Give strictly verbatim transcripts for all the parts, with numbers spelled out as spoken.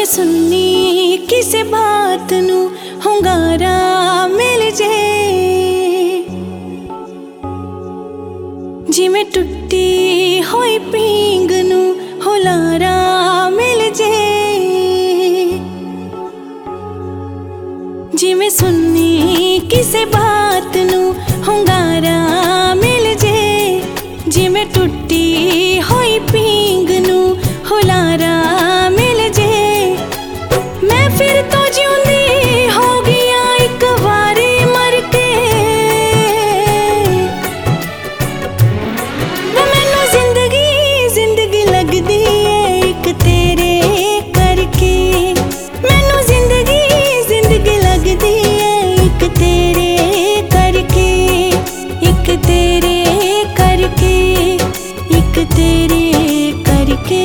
जिवें सुन्नी किसे बात नू हुंगारा मिल जे, जिवें टुट्टी होई पींग नू हुलारा मिल जे। जिवें सुन्नी किसे बात नू हुंगारा मिल जे, जिवें टुट्टी होई पींग नू हुलारा मिल जे। मैं फिर तो जिउंदी हो गया एक वारी मर के, मैनू जिंदगी जिंदगी लगदी है एक तेरे करके। मैनू जिंदगी जिंदगी लगदी है एक तेरे करके, एक तेरे करके, एक तेरे करके।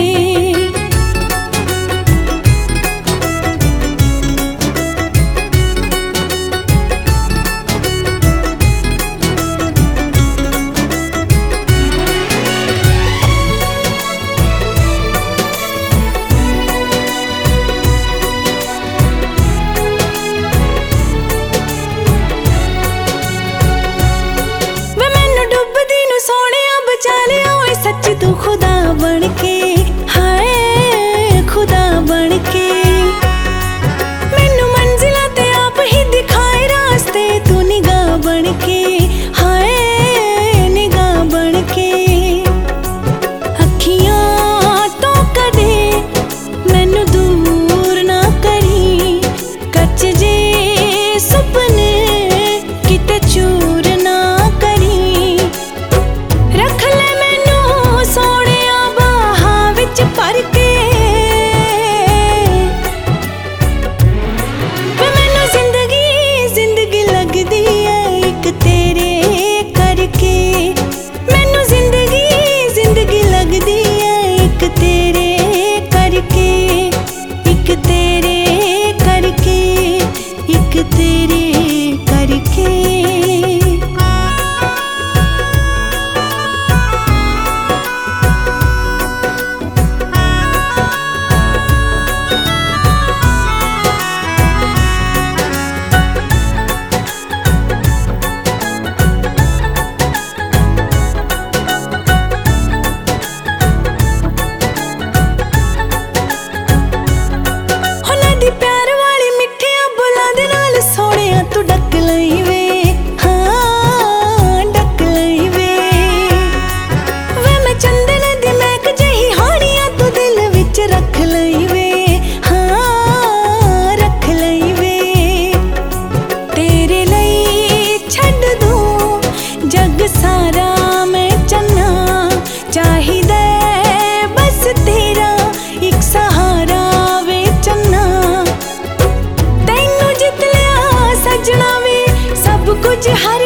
सच तू खुदा बन के, हाय खुदा बन के। मैनू मंजिलां ते आप ही दिखाए रास्ते, तू निगाह बन के, हाय निगाह बन के। अखियां तो कदे मैनू दूर ना करी, कच जे सुपने किते चूर ना करी। रख ले सोहणिया बाहां विच भर के, मैनू जिंदगी जिंदगी लगदी है एक तेरे करके। मैनू जिंदगी जिंदगी लगदी है एक तेरे करके, एक तेरे करके, एक तेरे करके। प्यार वाली मिठिया बुलां दे नाल सोहणिया तू डक लई वे, हाँ डक लई वे। वे मैं चंदन दी महक जही हानिया तू दिल विच रख लई वे, हाँ रख लई वे। तेरे लई छड्ड दूं जग सारा मैं चन्ना, चाहिदा बस तेरा एक सहारा वे चन्ना। सजना वे सब कुछ है